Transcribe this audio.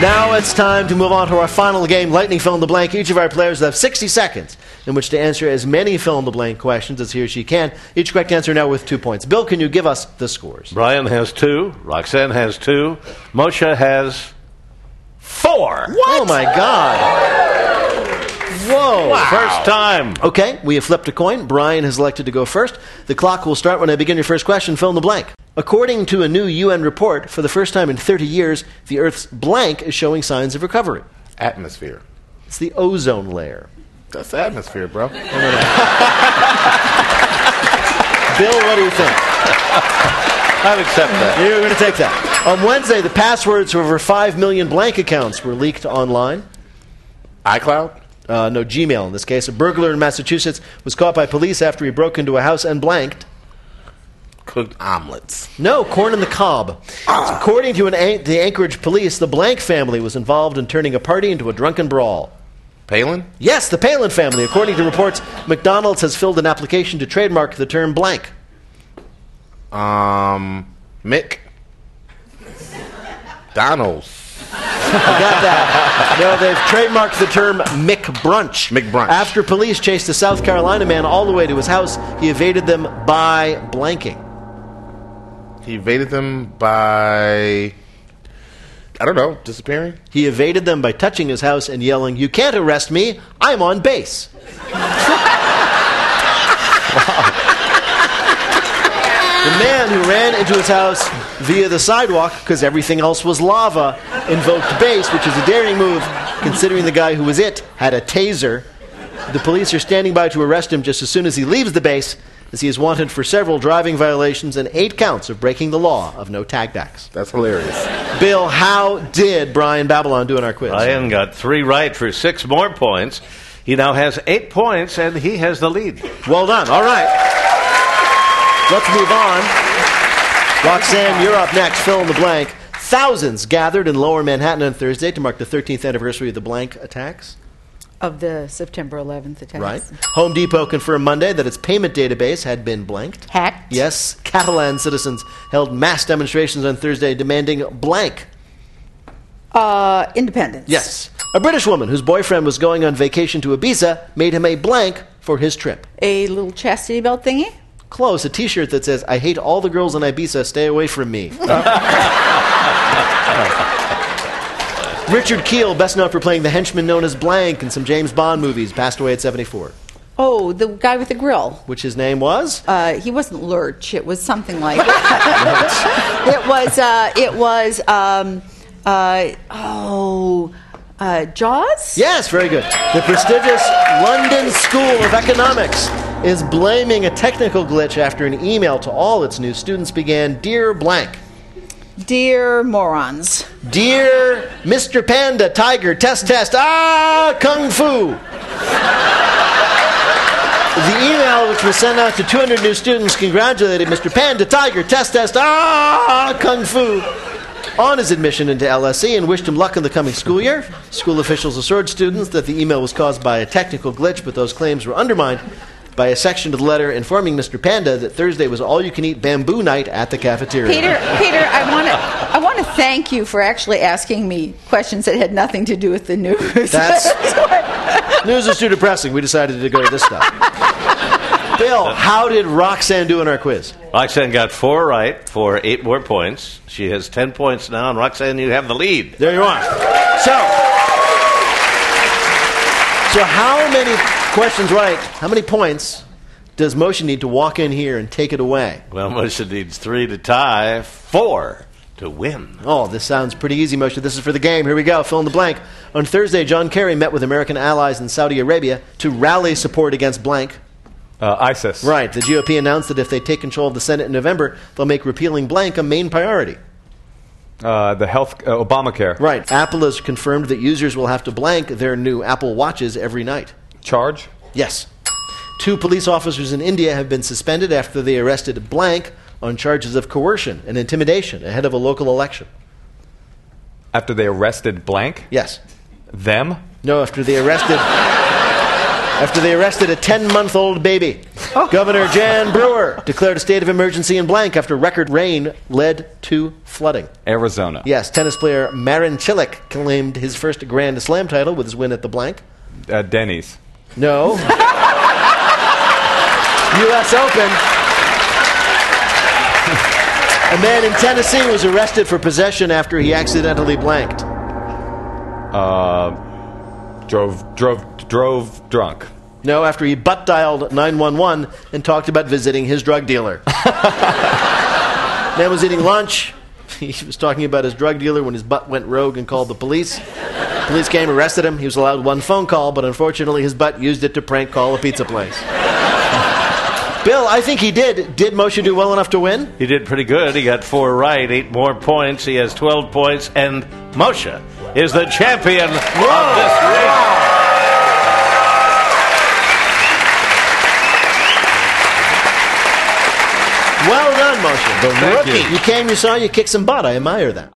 Now it's time to move on to our final game, Lightning Fill in the Blank. Each of our players will have 60 seconds in which to answer as many fill-in-the-blank questions as he or she can. Each correct answer now worth 2 points. Bill, can you give us the scores? Brian has 2. Roxanne has 2. Moshe has 4. What? Oh, my God. Whoa. Wow. First time. Okay, we have flipped a coin. Brian has elected to go first. The clock will start when I begin your first question. Fill in the blank. According to a new UN report, for the first time in 30 years, the Earth's blank is showing signs of recovery. Atmosphere. It's the ozone layer. That's the atmosphere, bro. Bill, what do you think? I'll accept that. You're going to take that. On Wednesday, the passwords for over 5 million blank accounts were leaked online. iCloud? No, Gmail in this case. A burglar in Massachusetts was caught by police after he broke into a house and blanked. Cooked omelets. No, corn in the cob. According to the Anchorage police, the Blank family was involved in turning a party into a drunken brawl. Palin? Yes, the Palin family. According to reports, McDonald's has filled an application to trademark the term blank. Mick? Donald's. I got that. No, they've trademarked the term McBrunch. McBrunch. After police chased a South Carolina man all the way to his house, he evaded them by blanking. He evaded them by, I don't know, disappearing? He evaded them by touching his house and yelling, "You can't arrest me, I'm on base." The man who ran into his house via the sidewalk, because everything else was lava, invoked base, which is a daring move, considering the guy who was had a taser. The police are standing by to arrest him just as soon as he leaves the base, as he is wanted for several driving violations and 8 counts of breaking the law of no tagbacks. That's hilarious. Bill, how did Brian Babylon do in our quiz? Brian got 3 right for 6 more points. He now has 8 points, and he has the lead. Well done. All right. Let's move on. Roxanne, you're up next. Fill in the blank. Thousands gathered in Lower Manhattan on Thursday to mark the 13th anniversary of the blank attacks. Of the September 11th attacks. Right. Home Depot confirmed Monday that its payment database had been blanked. Hacked? Yes. Catalan citizens held mass demonstrations on Thursday demanding blank. Independence. Yes. A British woman whose boyfriend was going on vacation to Ibiza made him a blank for his trip. A little chastity belt thingy? Close. A T-shirt that says, "I hate all the girls in Ibiza, stay away from me." Richard Kiel, best known for playing the henchman known as Blank in some James Bond movies, passed away at 74. Oh, the guy with the grill. Which his name was? He wasn't Lurch. It was something like Jaws? Yes, very good. The prestigious London School of Economics is blaming a technical glitch after an email to all its new students began, "Dear Blank. Dear morons. Dear Mr. Panda, Tiger, test, Kung Fu." The email, which was sent out to 200 new students, congratulated Mr. Panda, Tiger, test, Kung Fu on his admission into LSE and wished him luck in the coming school year. School officials assured students that the email was caused by a technical glitch, but those claims were undermined by a section of the letter informing Mr. Panda that Thursday was all-you-can-eat bamboo night at the cafeteria. Peter, I want to thank you for actually asking me questions that had nothing to do with the news. News is too depressing. We decided to go to this stuff. Bill, how did Roxanne do in our quiz? Roxanne got 4 right for 8 more points. She has 10 points now, and Roxanne, you have the lead. There you are. So how many questions right, how many points does Moshe need to walk in here and take it away? Well, Moshe needs 3 to tie, 4 to win. Oh, this sounds pretty easy, Moshe. This is for the game. Here we go. Fill in the blank. On Thursday, John Kerry met with American allies in Saudi Arabia to rally support against blank. ISIS. Right. The GOP announced that if they take control of the Senate in November, they'll make repealing blank a main priority. The health, Obamacare. Right. Apple has confirmed that users will have to blank their new Apple Watches every night. Charge? Yes. 2 police officers in India have been suspended after they arrested blank on charges of coercion and intimidation ahead of a local election. After they arrested blank? Yes. Them? No, after they arrested a 10-month-old baby. Governor Jan Brewer declared a state of emergency in blank after record rain led to flooding. Arizona. Yes, tennis player Marin Cilic claimed his first Grand Slam title with his win at the blank. Denny's. No. U.S. Open. A man in Tennessee was arrested for possession after he accidentally blanked. Drove drunk. No, after he butt dialed 911 and talked about visiting his drug dealer. Man was eating lunch. He was talking about his drug dealer when his butt went rogue and called the police. Police came, arrested him. He was allowed one phone call, but unfortunately his butt used it to prank call a pizza place. Bill, I think he did. Did Moshe do well enough to win? He did pretty good. He got 4 right, 8 more points. He has 12 points, and Moshe is the champion of this race. Well done, Moshe. The Thank rookie. you. You came, you saw, you kicked some butt. I admire that.